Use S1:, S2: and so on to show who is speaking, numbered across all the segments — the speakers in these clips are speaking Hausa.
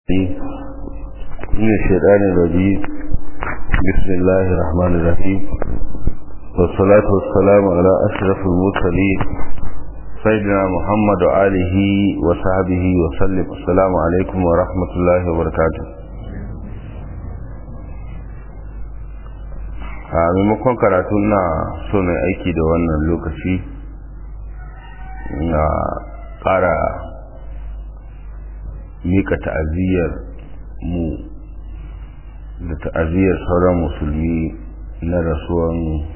S1: من الشيطان الرجيم. بسم الله الرحمن الرحيم، والصلاة والسلام على أشرف المرسلين سيدنا محمد وآله وصحبه وسلم. السلام عليكم ورحمة الله وبركاته. a maimakon karatu na so na aiki da wannan lokaci na ƙara mika ta'aziyyar mu da ta'aziyyar sauran musulmi na rasuwan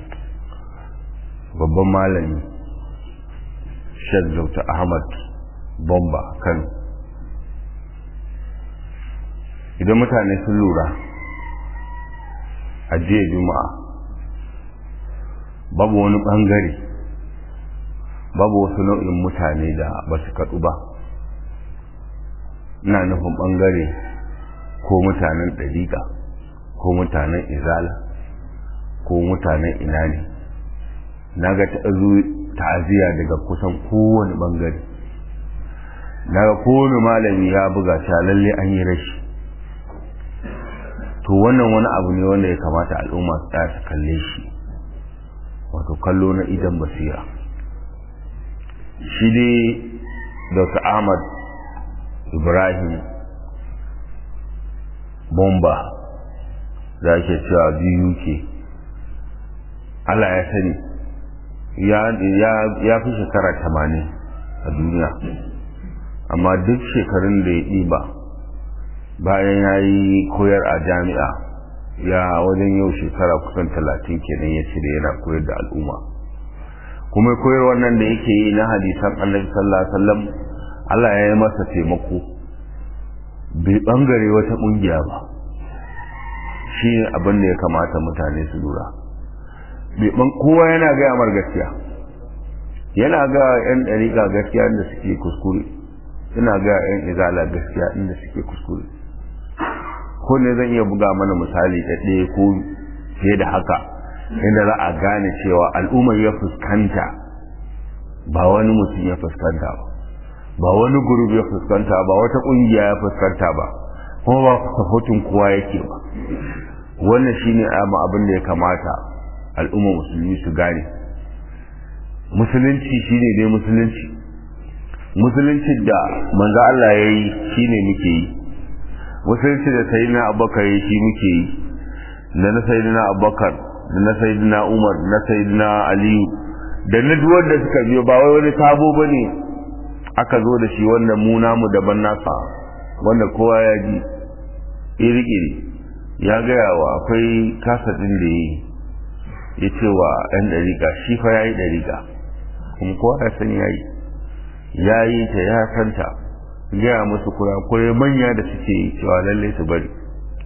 S1: babban malami Sheikh Dr. Ahmad Bomba Kano. Idan mutane sun lura, a jiya Juma'a babu wani bangare, babu wasu nau'in mutane da ba su kaɗu ba. Ina nufin bangare ko mutanen ɗariƙa ko mutanen izala ko mutanen ina ne. Na ga ta'aziyya daga kusan kowane bangare. Na ga kowane malami ya buga sha lalle an yi rashi. To wannan wani abu ne wanda ya kamata al'umma su tsaya su kalle shi, wato kallo na idan basira. Shi dai Dr. Ahmad Ibrahim Bomba za ke cewa biyu ke, Allah ya sani ya fi shekara 80 a duniya, amma duk shekarun da ya ɗiba bayan ya yi koyar a jami'a ya wajen yau shekara kusan 30 kenan ya cire yana koyar da al'umma. Kuma koyar wannan da yake yi na hadisan Annabi sallallahu alaihi wasallam, Allah ya yi masa taimako, bai bangare wata kungiya ba. Shi ne abin da ya kamata mutane su lura. Kowa yana gaya mar gaskiya, yana ga 'yan ɗariƙa gaskiya inda suke kuskure, yana ga 'yan izala gaskiya inda suke kuskure. Ko ne zan iya buga mana misali ɗaya ko fiye da haka, inda za a gane cewa al'ummar ya fuskanta ba wani mutum ya fuskanta ba wani gurbi ya fuskanta ba, wata kungiya ya fuskanta ba, kuma ba safotun kowa yake ba. Wannan shine abin da ya kamata al'umma musulmi su gane. Musulunci shine dai musulunci da manzo Allah yayi shine muke yi. Musulunci da sayyidina Abubakar yayi shi muke yi, da na sayyidina Abubakar, da na sayyidina Umar, na sayyidina Aliyu, da na duk wanda suka biyo. Ba wai wani sabo bane aka zo da shi wanda mu namu daban nasa, wanda kowa ya ji iri-iri. Ya gaya wa akwai kasadin da ya ce wa ɗan ɗariƙa shi fa ya yi ɗariƙa, kuma kowa ya san ya yi ta ya santa, gaya musu kurakurai manya da suke yi cewa lallai su bari.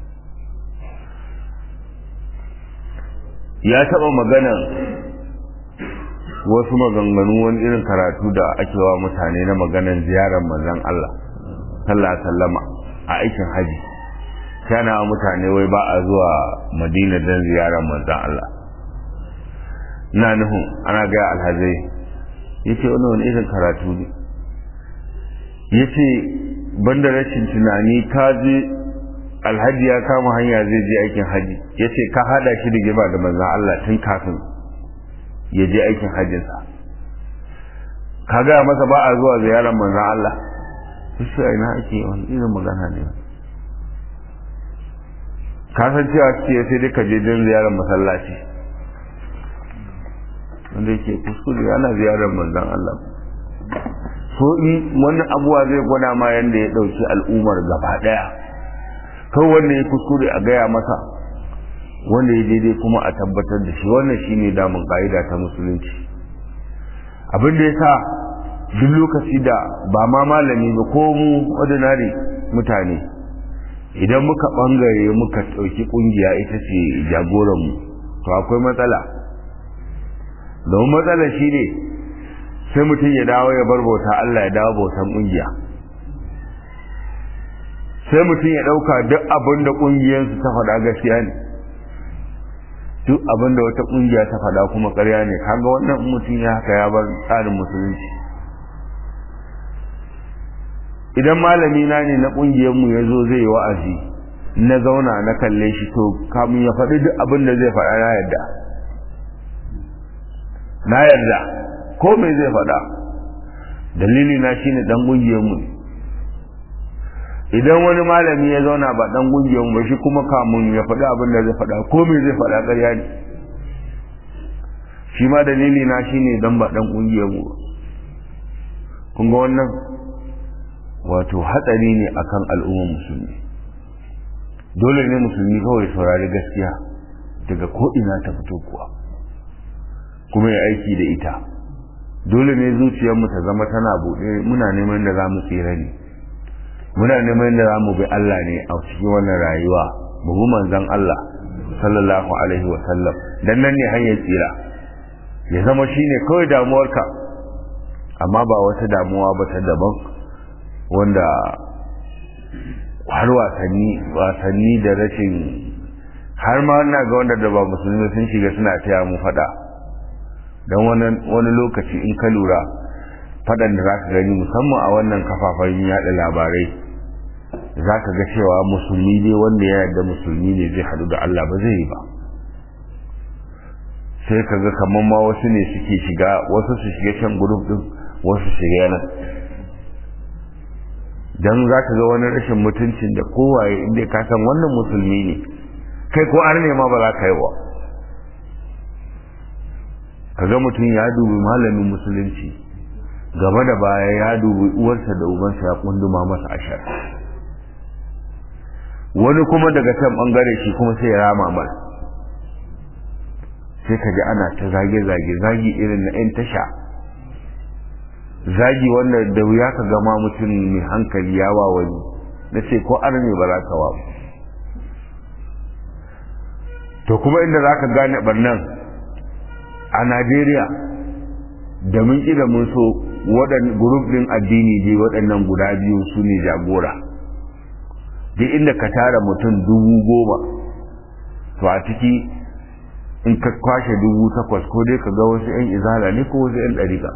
S1: Ya taɓa maganan wasu maganganu, wani irin karatu da ake wa mutane na maganan ziyarar manzon Allah sallallahu alaihi wasallama a aikin haji. Kana mutane wai ba a zuwa Madina don ziyarar manzon Allah. Ina nufin ana ga alhazai, yace wannan wani irin karatu ne. Yace banda rashin tunani, ka je alhaji ya kama hanya zai je aikin haji, yace ka hada shi da gaba da manzon Allah tun kafin ya je aikin hajjinsa. Ka gaya masa ba a zuwa ziyarar manzan Allah. Shi a ina ake wani irin magana ne. Ka san cewa ce sai dai ka je don ziyarar masallaci, wanda yake kuskure ana ziyarar manzan Allah. So in wannan abuwa zai gwada ma yanda ya dauki al'ummar gaba daya, kawai wanda ya kuskure a gaya masa, wanda ya daidai kuma a tabbatar da shi. Wannan shine damun ka'ida ta musulunci. Abin da yasa duk lokaci da ba ma malami ba ko mu ordinary mutane, idan muka bangare muka dauki kungiya ita ce jagoran mu, to akwai matsala. Don matsalar shine sai mutum ya dawo ya bar bauta Allah ya dawo bautan kungiya. Sai mutum ya dauka duk abin da kungiyarsu ta faɗa gaskiya ne, duk abin da wata kungiya ta faɗa kuma ƙarya ne. Kaga wannan mutum ya haka ya bar tsarin musulunci. idan malami na ne na kungiyar mu yazo zai yi wa'azi na zauna na kalle shi to kamun ya faɗi duk abin da zai faɗa na yarda ko me zai faɗa dalili na shine dan kungiyar mu idan wani malami ya zauna ba dan kungiyar mu ba shi kuma kamun ya faɗi abin da zai faɗa ko me zai faɗa ƙarya ne shi ma dalili na shine dan ba dan kungiyar mu kun ga wannan wato hatsari ne akan al'ummar musulmi dole ne musulmi kawai saurari gaskiya daga ko ina ta fito kuwa kuma ya aiki da ita dole ne zuciyarmu ta zama tana buɗe muna neman da zamu tsira ne muna neman da zamu bi Allah ne a cikin wannan rayuwa mu bi manzon Allah sallallahu alaihi wa sallam dan nan ne hanyar tsira ya zama shine kawai damuwarka amma ba wata damuwa ba ta daban wanda har wasanni da rashin har ma ina ga wanda da ba musulmi sun shiga suna taya mu fada dan wani lokaci in ka lura fadan da zaka gani musamman a wannan kafafen yada labarai zaka ga cewa musulmi ne wanda ya yarda musulmi ne zai hadu da Allah ba zai yi ba sai kaga kaman ma wasu ne suke shiga wasu su shiga can group din wasu shiga nan dan zaka ga wani rashin mutuncin da kowaye inda ka san wannan musulmi ne kai ko arne ma ba za ka yi wa kaga mutum ya dubi malamin musulunci gaba da baya ya dubi uwarsa da ubansa ya kunduma masa ashar wani kuma daga can bangare shi kuma sai ya rama mal sai kaji ana ta zagi irin na yan tasha zagi wanda da wuya ka gama mutum mai hankali ya wa wani na ce ko arne ba za ka wa to kuma inda za ka gane barnan a Najeriya da mun ƙi da mun so group ɗin addini dai waɗannan guda biyu su ne jagora duk inda ka tara mutum 10,000 to a ciki in ka kwashe 8,000 ko dai ka ga wasu 'yan izala ne ko wasu 'yan ɗariƙa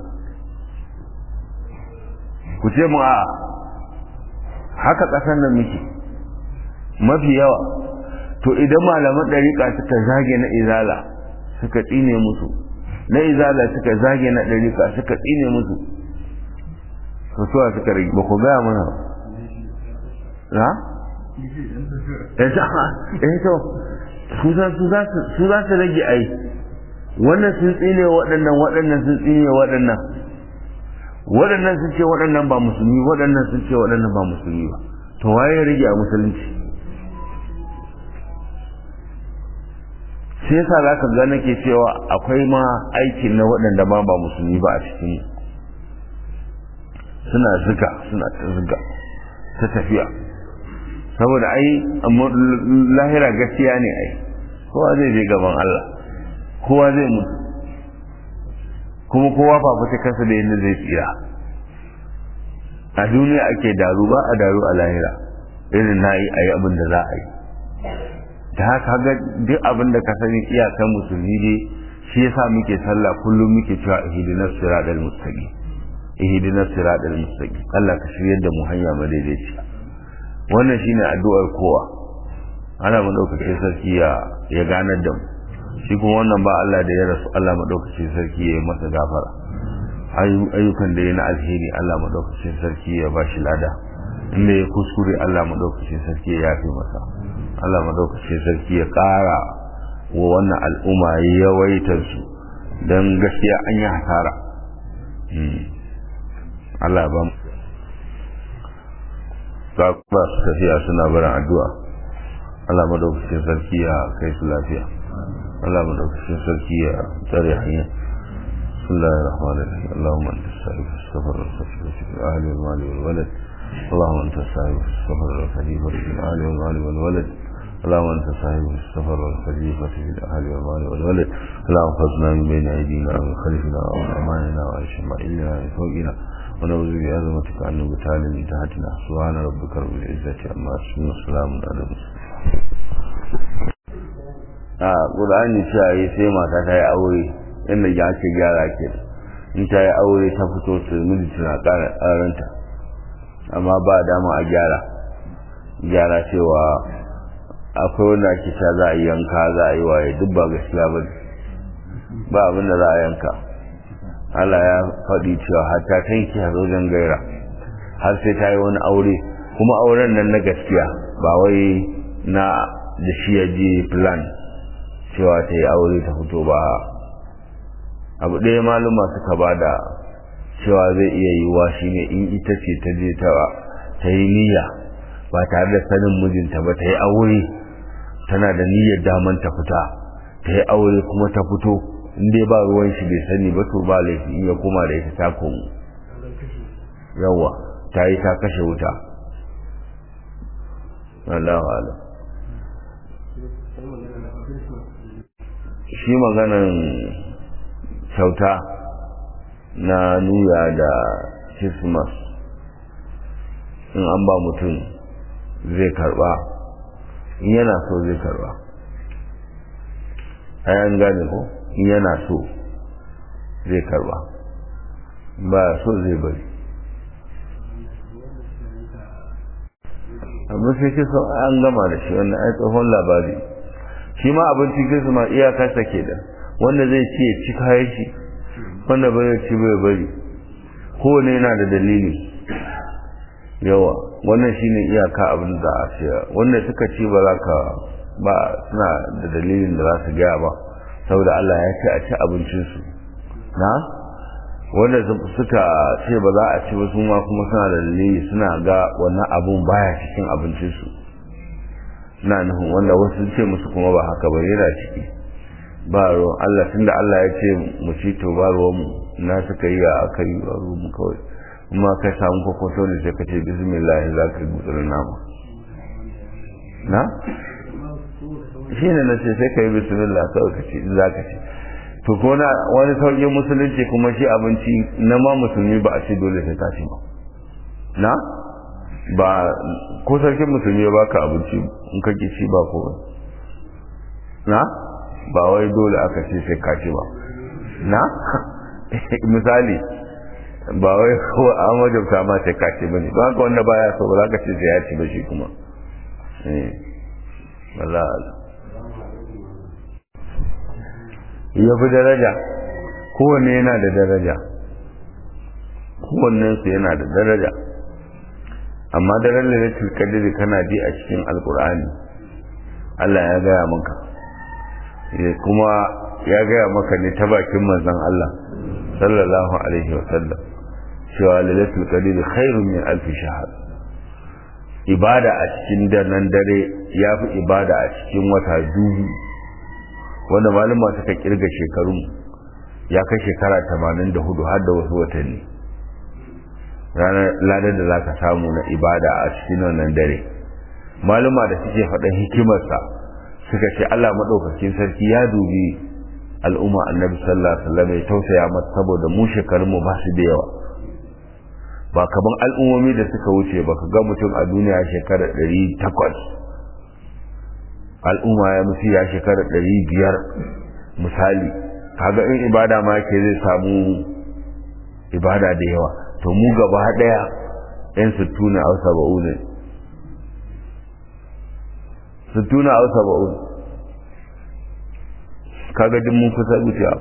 S1: ku ce mu a haka ƙasar nan muke mafi yawa to idan malaman ɗariƙa suka zage na izala suka tsine musu na izala suka zage na ɗariƙa suka tsine musu to suwa suka rage ba ku gaya mana na? to su za su rage ai wannan sun tsine waɗannan sun tsine waɗannan sun ce waɗannan ba musulmi waɗannan sun ce waɗannan ba musulmi ba to waye ya rage a musulunci sai yasa za ka ga nake cewa akwai ma aikin na waɗanda ma ba musulmi ba a cikin suna ta tafiya saboda ai lahira gaskiya ne ai kowa zai je gaban Allah kowa zai mutu kuma kowa fafuta kansa da yadda zai tsira a duniya ake daru ba a daru a lahira irin na yi a yi abin da za a yi da haka ga duk abin da ka sani iyakan musulmi ne shi yasa muke sallah kullum muke cewa ihdinas siratal mustaqim Allah ka shiryar da mu hanya madaidaici wannan shine addu'ar kowa ana madaukakin sarki ya ganar da mu shi kuma wannan ba Allah da ya rasu Allah madaukakin sarki ya yi masa gafara ayyukan da ya na alheri Allah madaukakin sarki ya bashi lada inda ya kuskure Allah madaukakin sarki ya yafe masa Allah madaukakin sarki ya ƙara wa wannan al'umma yawaitar su don gaskiya an yi hasara Allah ba mu ba su tafiya suna barin addu'a Allah madaukakin sarki ya kai su lafiya Allah madaukakin sarki ya tsare hanya bismillahir rahmanir rahim Allahumma anta as-sa'ib as-safar as-safar fi ahli wal-mali wal-walad اللهم انت الصاحب السفر والخليفة في الأهل والمال والولد اللهم انت صاحب السفر والخليفة في الأهل والمال والولد اللهم خذنا من بين أيدينا ومن خلفنا ومن أماننا وعن شمائلنا ومن فوقنا ونعوذ بعظمتك أن نبتال من تحتنا سبحان ربك رب العزة عما يصفون وسلام على المرسلين Qur'ani cewa yi sai mata ta yi aure inda ya ake gyara ke in ta yi aure ta fito su miji tana ƙara ƙaranta amma ba dama a gyara cewa akwai wanda ake cewa za a yi yanka za a yi waye duk ba gaskiya ba ba abin da za a yanka. Allah ya faɗi cewa har ta tanki a zojen gaira har sai ta yi wani aure, kuma auren nan na gaskiya ba wai na da shi ya je plan cewa ta yi aure ta fito ba. Abu ɗaya maluma suka ba da cewa zai iya yiwuwa shi ne in ita ce ta je ta yi niyya ba tare da sanin mijinta ba, ta yi aure tana da niyyar daman ta fita, ta yi aure kuma ta fito, in dai ba ruwan shi bai sani ba to ba laifi in ya koma da ita ta komo. Yawa ta yi ta kashe wuta. Allahu a'lam. Shi maganan kyauta na nuya da Christmas in an ba mutum zai karba, in yana so zai karba, ayan gane ko, in yana so zai karba, ba so zai bari. amma sai ke so an gama da shi, wannan ai tsohon labari. Shi ma abincin Christmas iyakarsa ke da wanda zai ci ya ci kayan shi, wanda bai ci bai bari, kowane yana da dalili. Yawa wannan shine iyaka abin da a ce wanda suka ci ba za ka ba suna da dalilin da za su gaya ba, saboda Allah ya ce a ci abincinsu na wanda suka ce ba za a ci ba su ma kuma suna da dalili, suna ga wannan abun baya cikin abincinsu. na nufin wanda wasu ce musu kuma ba haka ba yana ciki, ba ruwan Allah tunda Allah ya ce mu ci to ba ruwan mu na suka yi a aka yi ba ruwan mu kawai. kuma ka samu kokoto ne sai ka ce bismillah za ka gutsura nama na shi ne na ce sai ka yi bismillah kawai ka ce za ka ce to ko na wani sauƙin musulunci kuma shi abinci na ma musulmi ba a ce dole sai ka ci ba na ba ko sarkin musulmi ba ka abinci in ka ki ci ba ko na ba wai dole aka ce sai ka ci ba na misali ba wai ko an wajabta ma sai ka ci bane ba ka wanda baya so ba za ka ce sai ya ci ba shi kuma wallahi ya fi daraja, kowanne yana da daraja, kowannensu yana da daraja. Amma daren lailatul qadr kana ji a cikin alkur'ani Allah ya gaya maka, kuma ya gaya maka ne ta bakin manzon Allah sallallahu alaihi wasallam cewa lailatul qadr khairun min alf shahr. Ibada a cikin daren dare ya fi ibada a cikin wata dubu, wanda malama suka kirga shekarun ya kai shekara 84 har da wasu watanni. Ranar ladar da za ka samu na ibada a cikin wannan dare, maluma da suke faɗin hikimarsa suka ce Allah maɗaukakin sarki ya dubi al'umma annabi sallallahu alaihi wasallam ya tausaya masa saboda mu shekarunmu ba su da yawa, ba kaman al'ummomi da suka wuce ba ka ga mutum a duniya shekara 800, al'umma ya mutu ya shekara 500 misali. Kaga in ibada ma yake zai samu ibada da yawa, to mu gaba daya yan 60 au 70 ne, 60 au 70, kaga duk mun kusa wucewa.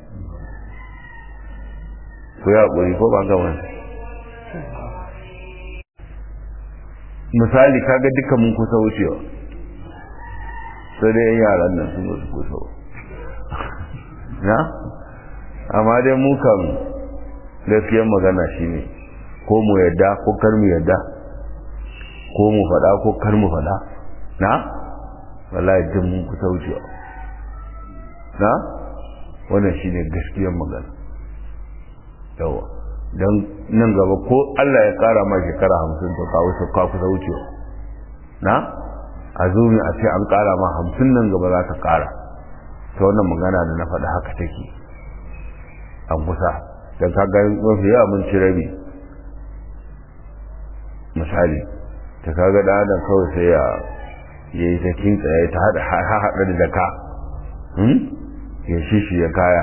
S1: ko ya ƙuri ko ba gama misali kaga duka mun kusa wucewa, sai dai yaran nan sun su kusa na amma dai mu kan gaskiyar magana shine ko mu yadda ko kar mu yadda, ko mu faɗa ko kar mu faɗa, na wallahi duk mun kusa wucewa na wannan shine gaskiyar magana. Yawa don nan gaba ko Allah ya kara ma shekara 50 to ka kusa wucewa na azumi a ce an kara ma 50 nan gaba za ka kara, ta wannan magana da na faɗa haka take an kusa don ka ga mafi yawa mun ci rabi misali, ta kaga da adam kawai sai ya yi ta kinta ya ta haɗa da daka ya shishi ya kaya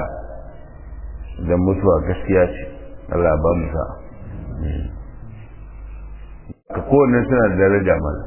S1: don mutuwa gaskiya ce. Allah ba mu sa ka kowanne suna da daraja mala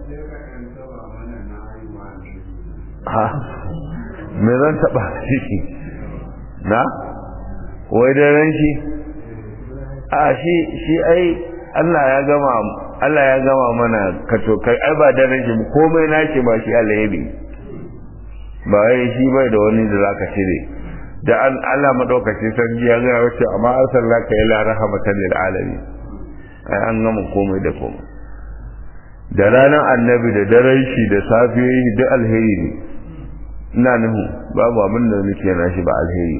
S1: ha me zan taba shi na wai daren shi a shi ai Allah ya gama mana kato kai ai ba daren shi komai nashi ba shi alheri ba wai shi bai da wani da zaka cire da Allah madaukaki sarki ya ga wace amma arsalaka ila rahmatan lil alamin ai an gama komai da komai da ranar annabi da daren shi da safiyoyi duk alheri ne ina nuhu babu abin da nake na shi ba alheri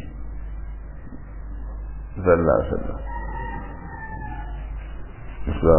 S1: sallallahu alaihi wasallam